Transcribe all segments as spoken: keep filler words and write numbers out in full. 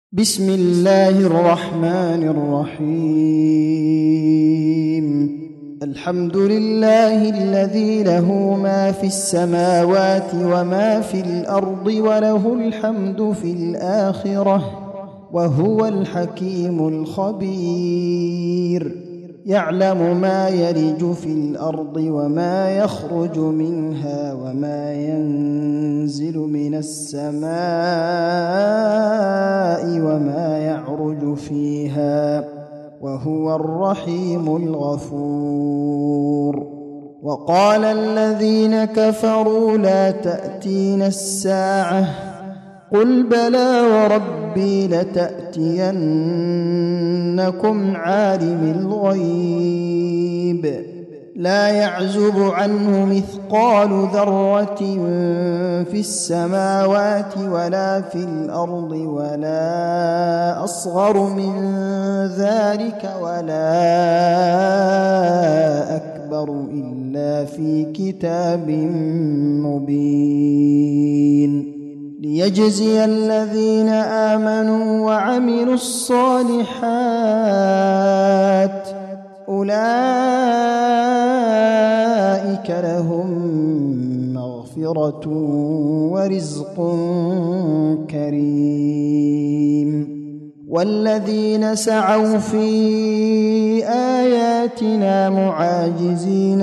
بسم الله الرحمن الرحيم. الحمد لله الذي له ما في السماوات وما في الأرض وله الحمد في الآخرة وهو الحكيم الخبير. يعلم ما يلج في الأرض وما يخرج منها وما ينزل من السماء وما يعرج فيها وهو الرحيم الغفور. وقال الذين كفروا لا تأتينا الساعة قل بلى وربي لتأتينكم عالم الغيب لا يعزب عنه مثقال ذرة في السماوات ولا في الأرض ولا أصغر من ذلك ولا أكبر إلا في كتاب مبين ليجزي الذين آمنوا وعملوا الصالحات أولئك لهم مغفرة ورزق كريم. والذين سعوا في آياتنا معاجزين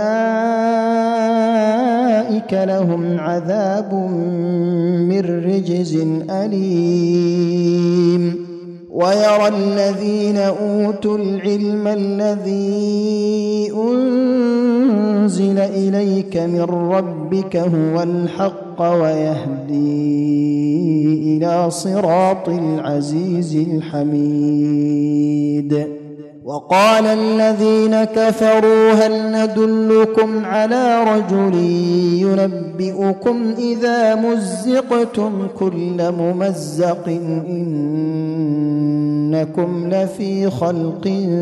أولئك لهم عذاب من رجز أليم. ويرى الذين أوتوا العلم الذي أنزل إليك من ربك هو الحق ويهدي إلى صراط العزيز الحميد. وقال الذين كفروا هل ندلكم على رجل ينبئكم إذا مزقتم كل ممزق إنكم لفي خلق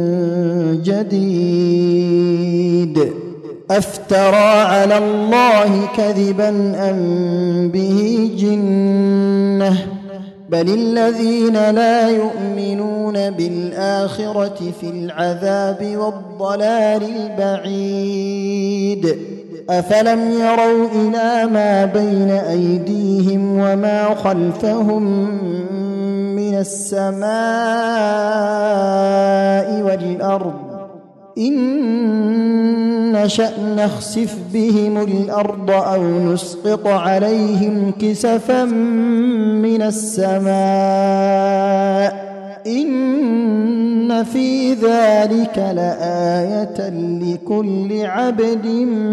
جديد أفترى على الله كذبا أم به جنة بل الذين لا يؤمنون بالآخرة في العذاب والضلال البعيد. أفلم يروا إلى ما بين أيديهم وما خلفهم من السماء والأرض إن نشأ نخسف بهم الأرض أو نسقط عليهم كسفا من السماء إن في ذلك لآية لكل عبد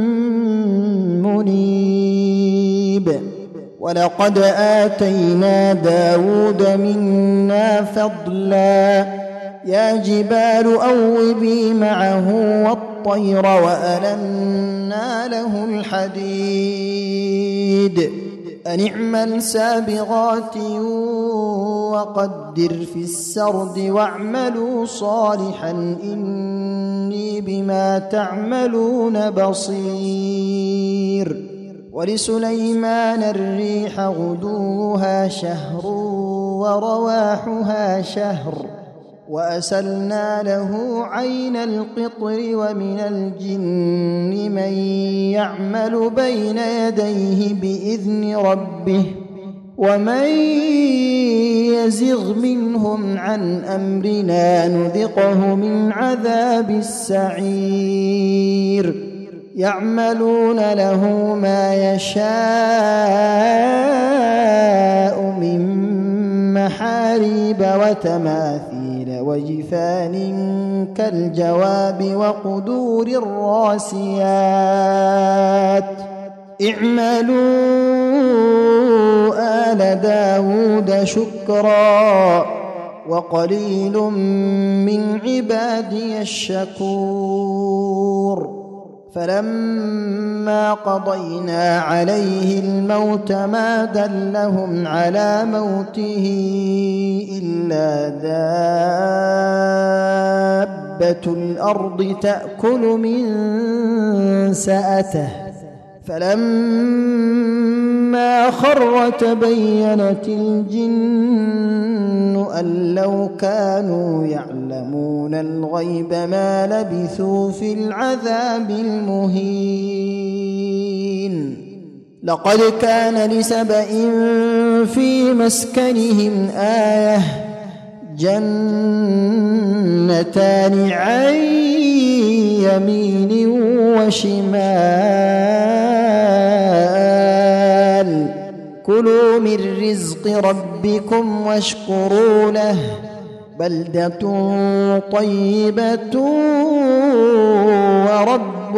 منيب. ولقد آتينا داود منا فضلا يا جبال أوبي معه والطير وألنا له الحديد أن اعمل سابغات وقدر في السرد واعملوا صالحا إني بما تعملون بصير. ولسليمان الريح غدوها شهر ورواحها شهر وأسلنا له عين القطر ومن الجن من يعمل بين يديه بإذن ربه ومن يزغ منهم عن أمرنا نذقه من عذاب السعير. يعملون له ما يشاء من محاريب وتماثيل وجفان كالجواب وقدور الراسيات اعملوا آل داود شكرا وقليل من عبادي الشكور. فلما قضينا عليه الموت ما دلهم على موته إلا دابة الأرض تأكل من سأته فلما خر تبينت الجن أن لو كانوا يعلمون الغيب ما لبثوا في العذاب المهين. لقد كان لسبإ في مسكنهم آية جنتان عن يمين وشمال كلوا من رزق ربكم واشكروا له بلدة طيبة ورب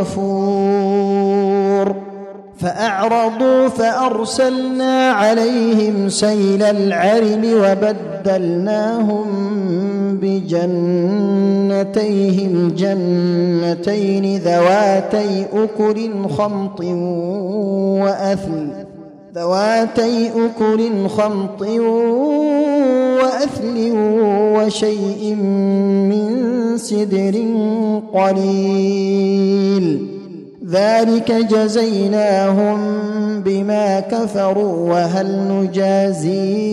غفور. فأعرضوا فأرسلنا عليهم سيل العرم وبدلناهم بجنتيهم جنتين ذواتي أكل خمط وأثل ذواتي أكل خمط وأثل وشيء من سدر قليل ذلك جزيناهم بما كفروا وهل نجازي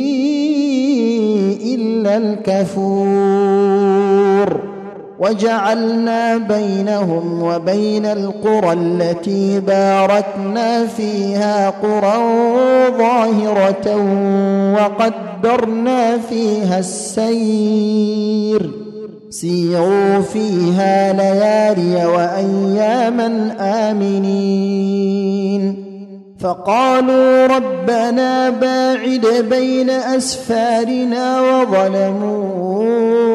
إلا الكفور. وجعلنا بينهم وبين القرى التي باركنا فيها قرى ظاهرة وقدرنا فيها السير سيروا فيها ليالي وأياما آمنين. فقالوا ربنا باعد بين أسفارنا وظلموا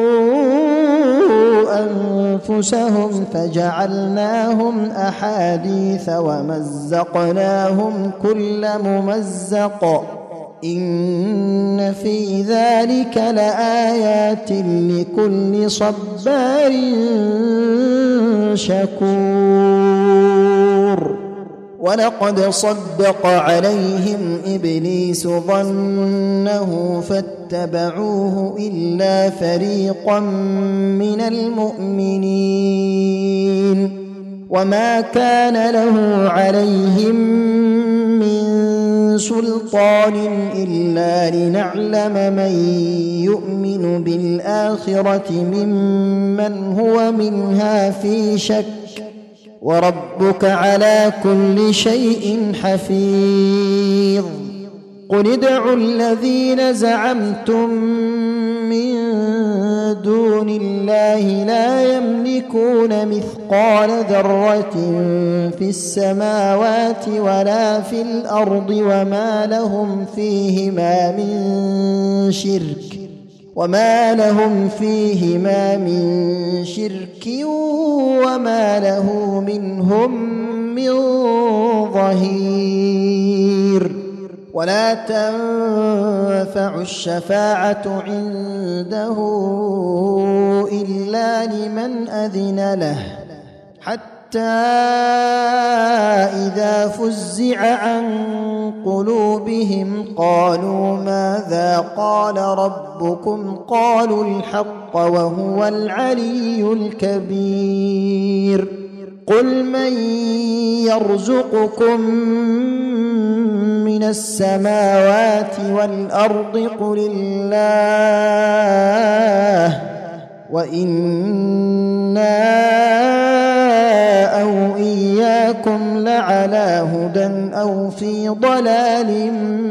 أنفسهم فجعلناهم أحاديث ومزقناهم كل ممزق إن في ذلك لآيات لكل صبار شكور. ولقد صدق عليهم إبليس ظنه فاتبعوه إلا فريقا من المؤمنين وما كان له عليهم من سلطان إلا لنعلم من يؤمن بالآخرة ممن هو منها في شك وربك على كل شيء حفيظ. قل ادعوا الذين زعمتم من دون الله لا يملكون مثقال ذرة في السماوات ولا في الأرض وما لهم فيهما من شرك وما لهم فيهما من شرك وما له منهم من ظهير. ولا تنفع الشفاعة عنده إلا لمن أذن له حتى إذا فزع عن قلوبهم قالوا ماذا قال ربكم قالوا الحق وهو العلي الكبير. قل من يرزقكم من السماوات والأرض قل الله وإنا أو إياكم لعلى هدى أو في ضلال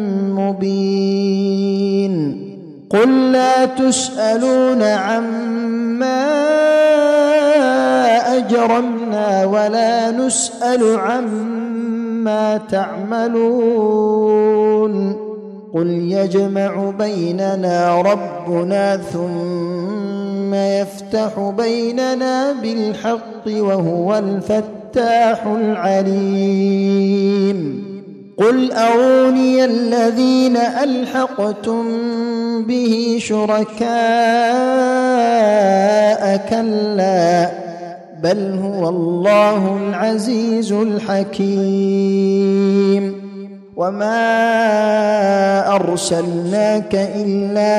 مبين. قل لا تسألون عما أجرمنا ولا نسأل عما تعملون. قل يجمع بيننا ربنا ثم يفتح بيننا بالحق وهو الفتاح العليم. قل أروني الذين ألحقتم به شركاء كلا بل هو الله العزيز الحكيم. وما أرسلناك إلا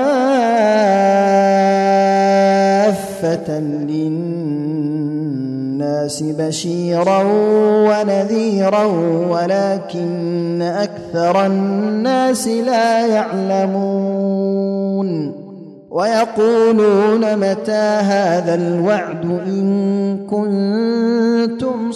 كافة للناس الناس بشيرا ونذيرا ولكن أكثر الناس لا يعلمون ويقولون متى هذا الوعد إن كنتم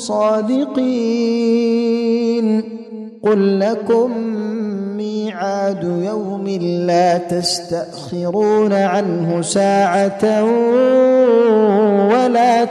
صادقين قل لكم ميعاد يوم لا تستأخرون عنه ساعة ولا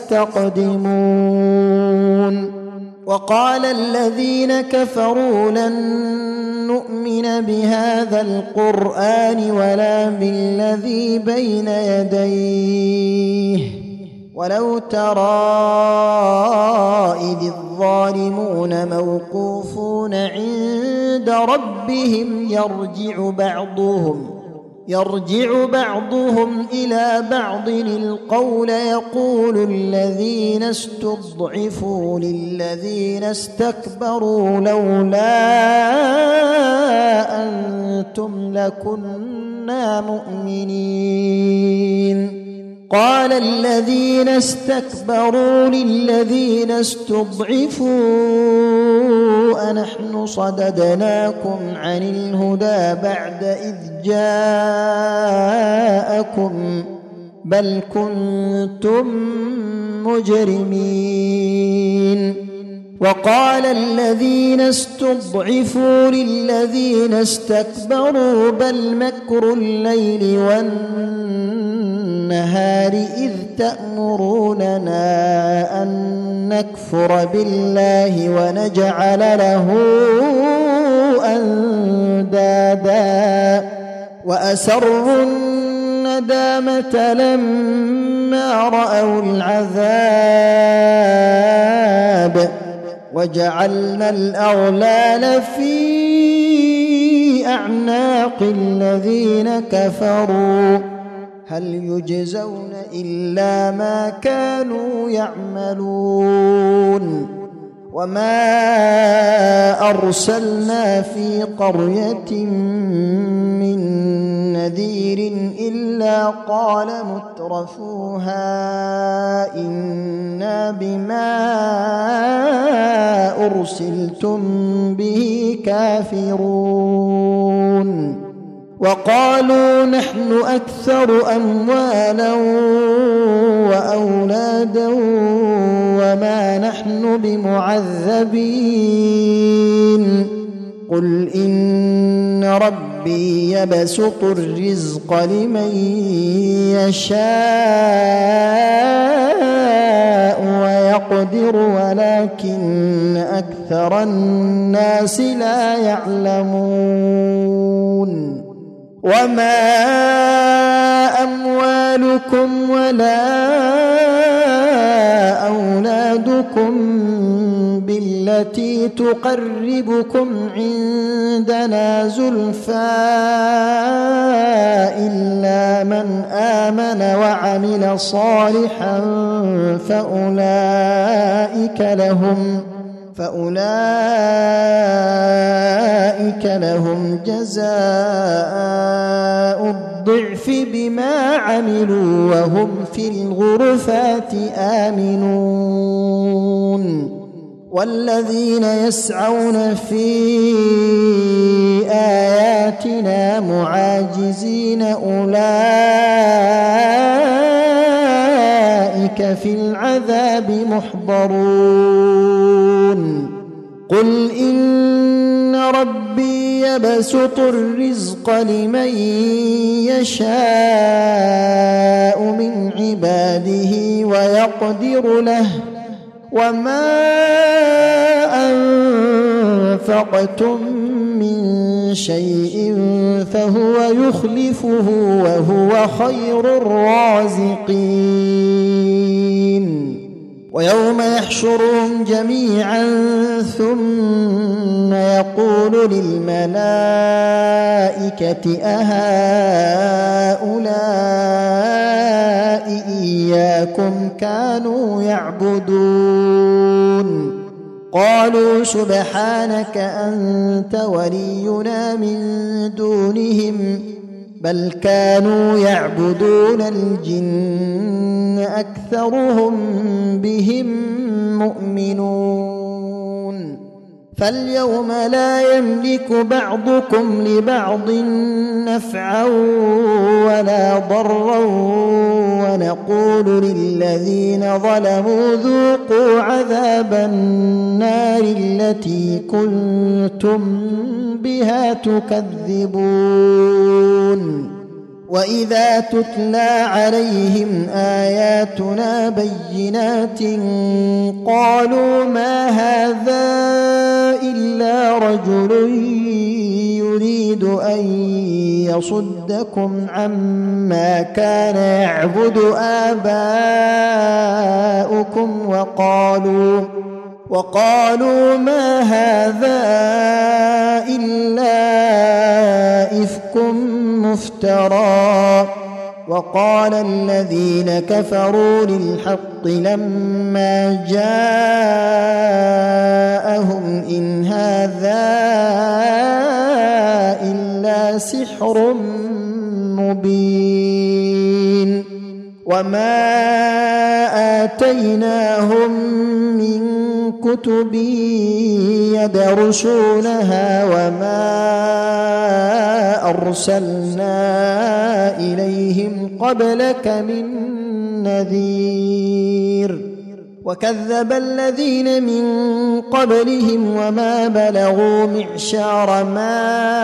تستقدمون وقال الذين كفروا لن نؤمن بهذا القرآن ولا بالذي بين يديه ولو ترى إذ الظالمون موقوفون عند ربهم يرجع بعضهم يرجع بعضهم إلى بعض القول يقول الذين استضعفوا للذين استكبروا لولا أنتم لكنا مؤمنين قال الذين استكبروا للذين استضعفوا أنحن صددناكم عن الهدى بعد إذ جاءكم بل كنتم مجرمين وقال الذين استضعفوا للذين استكبروا بل مكر الليل والنهار إذ تأمروننا أن نكفر بالله ونجعل له أندادا وأسروا الندامة لما رأوا العذاب وجعلنا الأغلال في أعناق الذين كفروا هل يجزون إلا ما كانوا يعملون وما أرسلنا في قرية من نذير إلا قال مترفوها إنا بما أرسلتم به كافرون وقالوا نحن أكثر أموالا وأولادا وما نحن بمعذبين قل إن ربي يبسط الرزق لمن يشاء ويقدر ولكن أكثر الناس لا يعلمون وما أموالكم ولا أولادكم بالتي تقربكم عندنا زلفى إلا من آمن وعمل صالحا فأولئك لهم فأولئك لهم جزاء الضعف بما عملوا وهم في الغرفات آمنون والذين يسعون في آياتنا معاجزين أولئك في العذاب محضرون قل إن ربي يبسط الرزق لمن يشاء من عباده ويقدر له وما أنفقتم من شيء فهو يخلفه وهو خير الرازقين ويوم يحشرهم جميعا ثم يقول للملائكة أهؤلاء إياكم كانوا يعبدون قالوا سبحانك أنت ولينا من دونهم بل كانوا يعبدون الجن أكثرهم بهم مؤمنون فاليوم لا يملك بعضكم لبعض نفعا ولا ضرا ونقول للذين ظلموا ذوقوا عذاب النار التي كنتم بها تكذبون وإذا تتلى عليهم آياتنا بينات قالوا ما هذا إلا رجل يريد أن يصدكم عما كان يعبد آباؤكم وقالوا وقالوا ما هذا إلا إفك مفترى وقال الذين كفروا للحق لما جاءهم إن هذا إلا سحر مبين وما آتيناهم من كتب يدرسونها وما أرسلنا إليهم قبلك من نذير وكذب الذين من قبلهم وما بلغوا معشار ما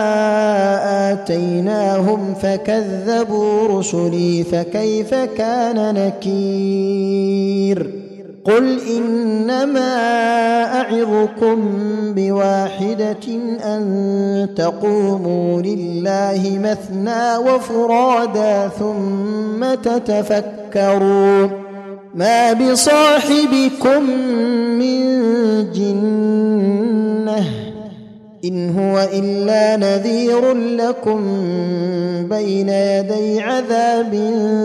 آتيناهم فكذبوا رسلي فكيف كان نكير قل إنما أعظكم بواحدة أن تقوموا لله مثنى وفرادا ثم تتفكروا ما بصاحبكم من جنة إن هو إلا نذير لكم بين يدي عذاب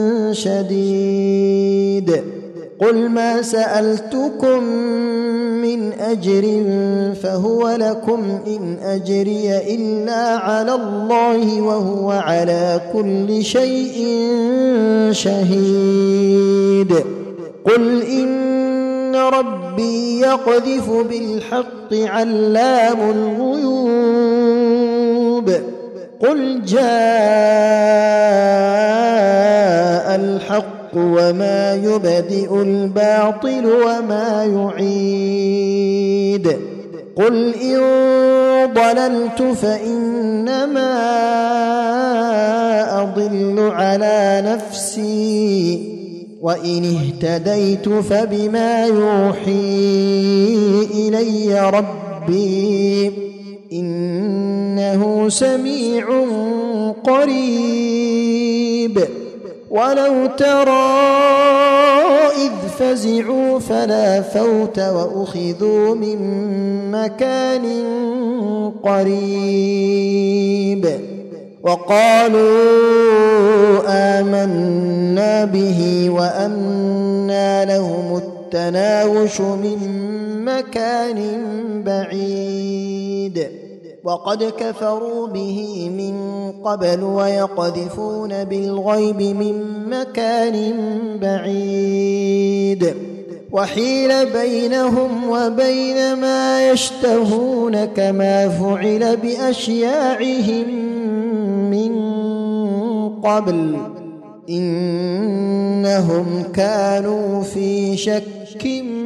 شديد قل ما سألتكم من أجر فهو لكم إن أجري إلا على الله وهو على كل شيء شهيد قل إن ربي يقذف بالحق علام الغيوب قل جاء الحق وما يبدئ الباطل وما يعيد قل إن ضللت فإنما أضل على نفسي وإن اهتديت فبما يوحي إلي ربي إنه سميع قريب ولو ترى إذ فزعوا فلا فوت وأخذوا من مكان قريب وقالوا آمنا به وأنى لهم التناوش من مكان بعيد وقد كفروا به من قبل ويقذفون بالغيب من مكان بعيد وحيل بينهم وبين ما يشتهون كما فعل بأشياعهم من قبل إنهم كانوا في شك